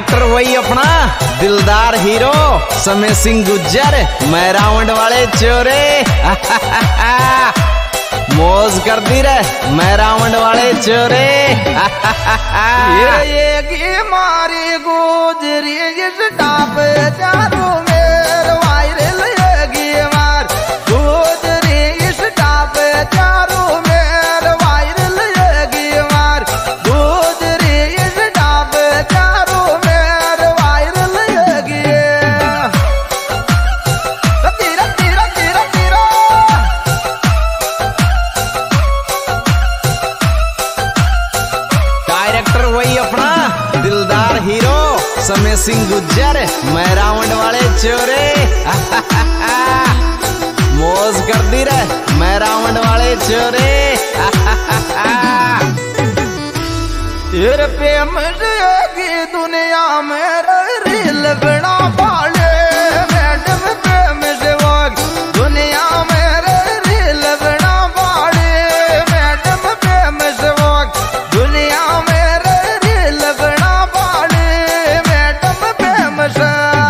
Director वही अपना दिलदार हीरो समय सिंह गुज्जर, मैं रावण वाले चोरे। मौज कर दी रे मैं रावण वाले चोरे। ये मारी गुजरी इस टाप चारों मेर वायरल ये मार गुजरी इस टाप चारों मेर वायरल ये मार गुजरी इस टाप चारों मेर वायरल ये तीरा तीरा तीरा तीरा। डायरेक्टर वही अपना दिलदार हीरो समय सिंह गुज्जर, मैं रावण वाले चोरे। मौज कर दी रे मैं रावण वाले चोरे। तेरे प्रेम की दुनिया में रील बना पाले मैडम प्रेम से दुनिया में रील बना पाले मैडम प्रेम से दुनिया में रील बना पाले मैडम प्रेम से।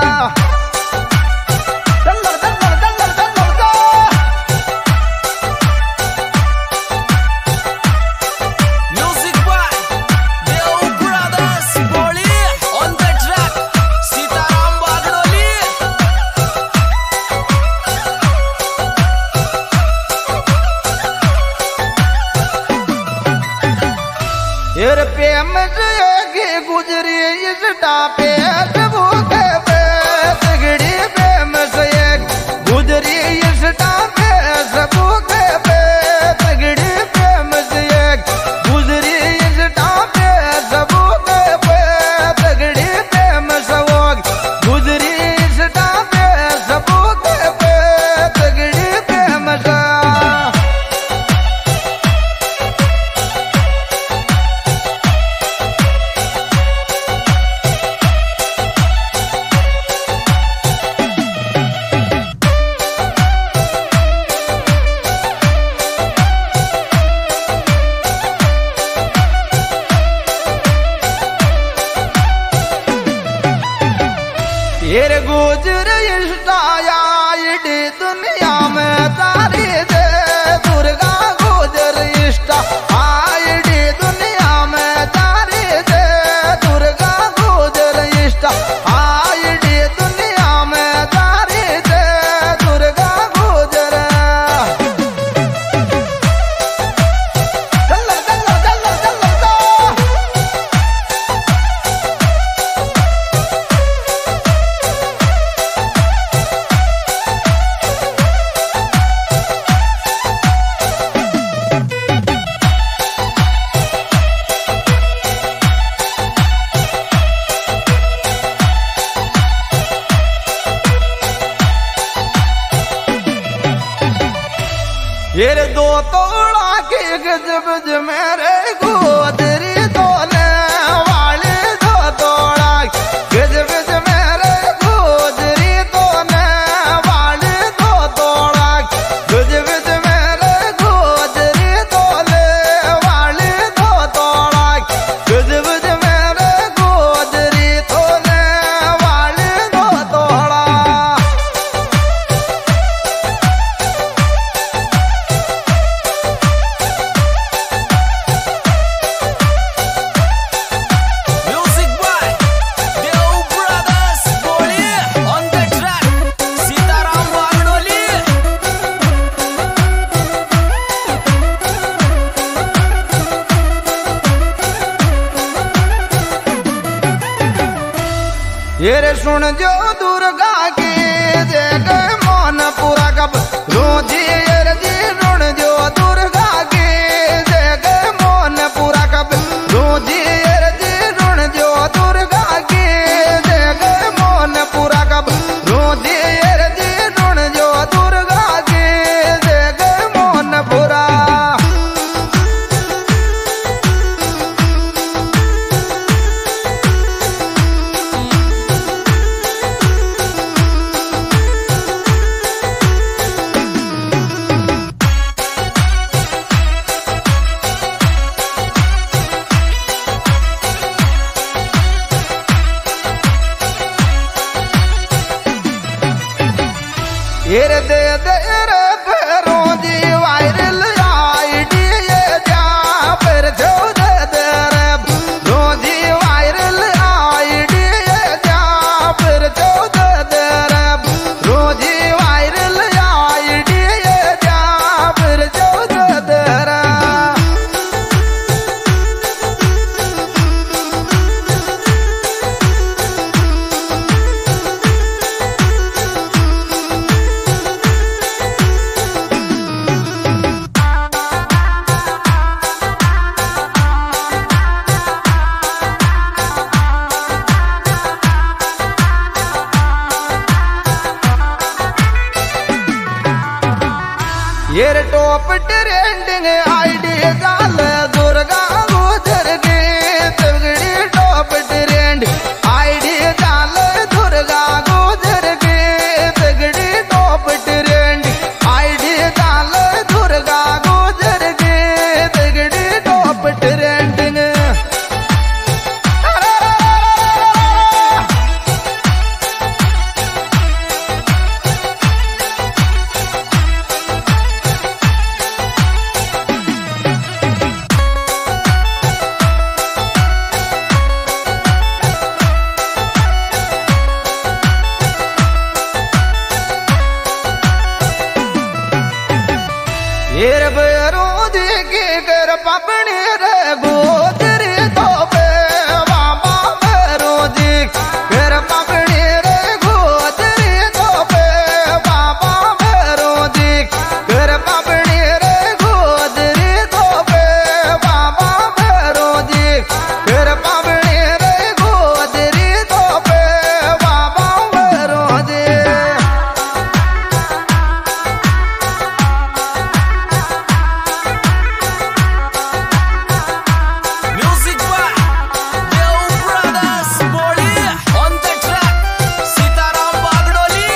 Music by Deo Brothers, Boli on the track, Sitaram Bagnoli. तेरे प्रेम की गुजरी इस टापे सबूके पे तिगड़ी प्रेम से गुजरी इस टापे सबूके पे तिगड़ी प्रेम से गुजरी इस टापे सबूके पे तिगड़ी प्रेम से गुजरी इस टापे सबूके पे तिगड़ी प्रेम से। तेरे गुजर इष्टाया इडी दुनिया में तारी दे दुर्गा गुजर इष्टा आईडी दुनिया में तारी दे दुर्गा गुजर इष्टा आईडी दुनिया में तारी दे दुर्गा गुजर। चल चल चल चल चल। ये दो तोड़ा के गजब मेरे गोदरी तोले वाले दो तोड़ा गजब मेरे गोदरी तोले वाले दो तोड़ा गजब मेरे गोदरी तोले वाले दो तोड़ा गजब मेरे गोदरी तोले वाले दो तोड़ा। Music by Deo Brothers, Boli on the track, Sitaram Bagnoli. ये रे सुन जो दुर्गा की जग मन पूरा कब रोजी ये रे जी सुन जो दुर्गा की जग मन पूरा कब रोजी ये रे जी सुन जो दुर्गा की जग मन पूरा कब रोजी ये रे जी सुन जो दुर्गा की जग मन पूरा। घेर दे दे रे फेरों जी वायरल आईडी ये जा फिर जो दे दे रे रोजी वायरल आईडी ये जा फिर जो दे दे रे रोजी वायरल आईडी ये जा फिर जो दे दे रे ये टॉप ट्रेंडिंग आईडी गाल दुर्गा गुजर के तगड़ी टॉप ट्रेंड आईडी गाल दुर्गा गुजर के तगड़ी टॉप ट्रेंड आईडी गाल दुर्गा गुजर के तगड़ी टॉप ट्रेंडिंग ये बेरो दी के कर पपने रे गोदरे तो पे बाबा बेरो दी कर पपने रे गोदरे तो पे बाबा बेरो दी कर पपने रे गोदरे तो पे बाबा बेरो दी कर पपने रे गोदरे तो पे बाबा बेरो दी Music by Deo Brothers Boli. On the track, Sitaram Bagdoli.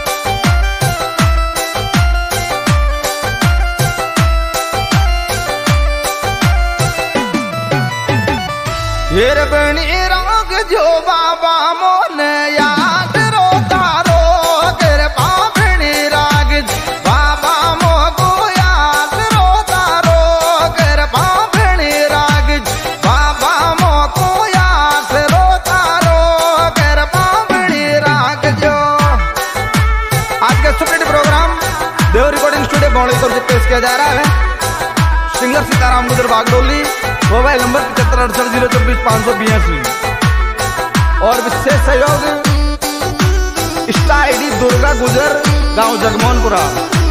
फिर बनी राग जो बाबा मोन याद रो तारो कर पापनी राग बाबा मो को याद रो तारो कर पापनी राग बाबा मो को याद रो तारो कर पापनी राग जो आज का super programme Dev recording studio बौड़ी को पेश किया जा रहा है। सिंगर सीताराम गुजर बागडोली, मोबाइल नंबर 7568042582 और विशेष सहयोग स्टार आईडी दुर्गा गुजर, गांव जगमोहनपुरा।